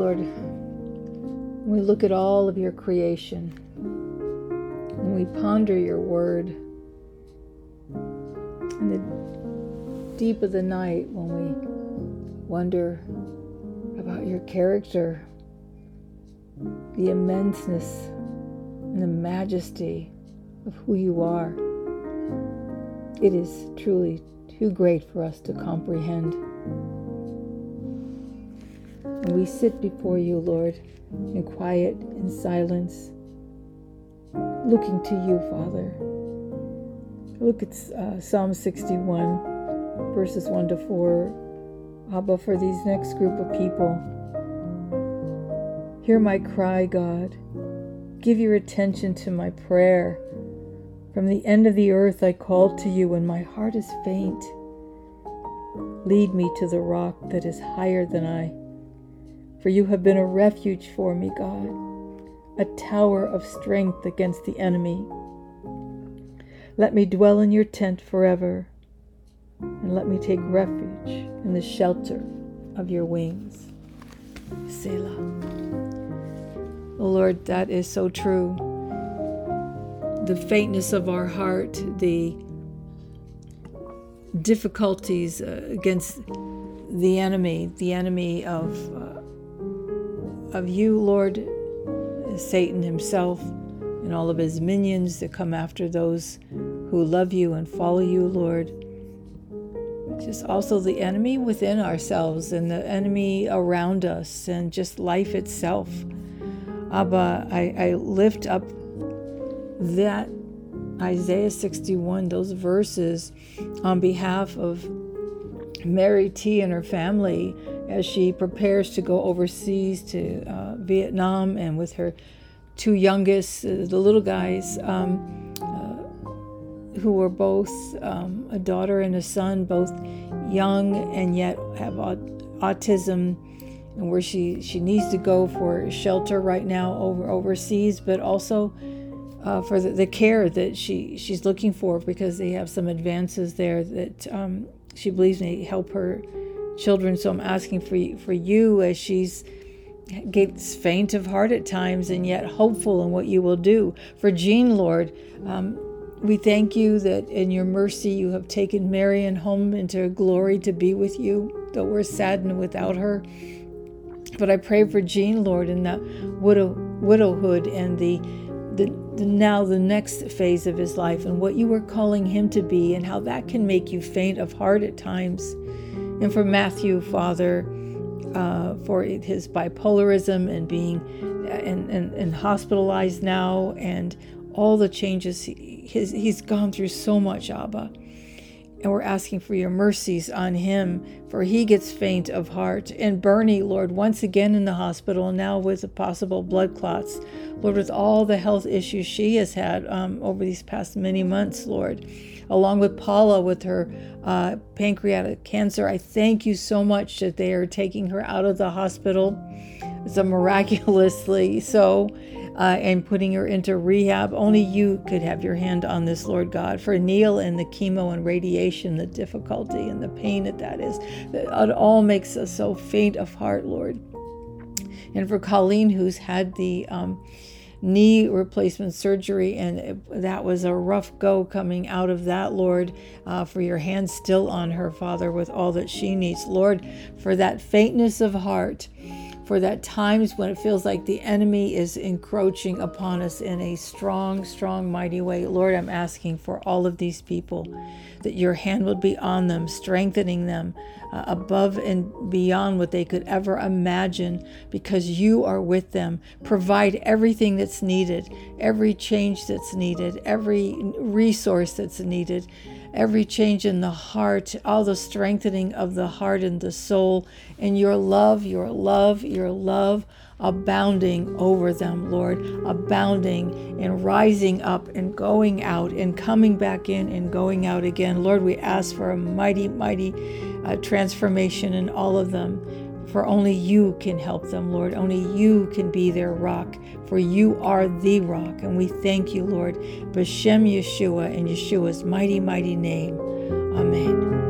Lord, when we look at all of your creation, when we ponder your word, in the deep of the night, when we wonder about your character, the immenseness and the majesty of who you are, it is truly too great for us to comprehend. And we sit before you, Lord, in quiet and silence, looking to you, Father. Look at Psalm 61, verses 1 to 4. Abba, for these next group of people, hear my cry, God. Give your attention to my prayer. From the end of the earth I call to you when my heart is faint. Lead me to the rock that is higher than I. For you have been a refuge for me, God, a tower of strength against the enemy. Let me dwell in your tent forever, and let me take refuge in the shelter of your wings. Selah. Oh Lord, that is so true. The faintness of our heart, the difficulties against the enemy of you, Lord, Satan himself and all of his minions that come after those who love you and follow you, Lord. Just also the enemy within ourselves and the enemy around us and just life itself. Abba, I lift up that Isaiah 61, those verses, on behalf of Mary T. and her family as she prepares to go overseas to Vietnam, and with her two youngest, the little guys, who were both a daughter and a son, both young and yet have autism, and where she needs to go for shelter right now overseas, but also for the care that she's looking for, because they have some advances there that she believes may help her children. So I'm asking for you, as she's gets faint of heart at times and yet hopeful in what you will do. For Jean, Lord, we thank you that in your mercy you have taken Marion home into glory to be with you, though we're saddened without her. But I pray for Jean, Lord, in that widowhood and the now the next phase of his life, and what you were calling him to be, and how that can make you faint of heart at times. And for Matthew, Father, for his bipolarism and being and hospitalized now, and all the changes he's gone through so much, Abba. And we're asking for your mercies on him, for he gets faint of heart. And Bernie, Lord, once again in the hospital, now with the possible blood clots. Lord, with all the health issues she has had over these past many months, Lord, along with Paula with her pancreatic cancer. I thank you so much that they are taking her out of the hospital, so miraculously so, and putting her into rehab. Only you could have your hand on this, Lord God. For Neil and the chemo and radiation, the difficulty and the pain that is, it all makes us so faint of heart, Lord. And for Colleen, who's had the knee replacement surgery, and that was a rough go coming out of that, Lord, for your hand still on her, Father, with all that she needs, Lord, for that faintness of heart, for that times when it feels like the enemy is encroaching upon us in a strong, mighty way. Lord, I'm asking for all of these people, that your hand would be on them, strengthening them above and beyond what they could ever imagine, because you are with them. Provide everything that's needed, every change that's needed, every resource that's needed, every change in the heart, all the strengthening of the heart and the soul, and your love abounding over them, Lord, abounding and rising up and going out and coming back in and going out again. Lord, we ask for a mighty transformation in all of them, for only you can help them, Lord. Only you can be their rock, for you are the rock. And we thank you, Lord, B'Shem Yeshua, in Yeshua's mighty name. Amen.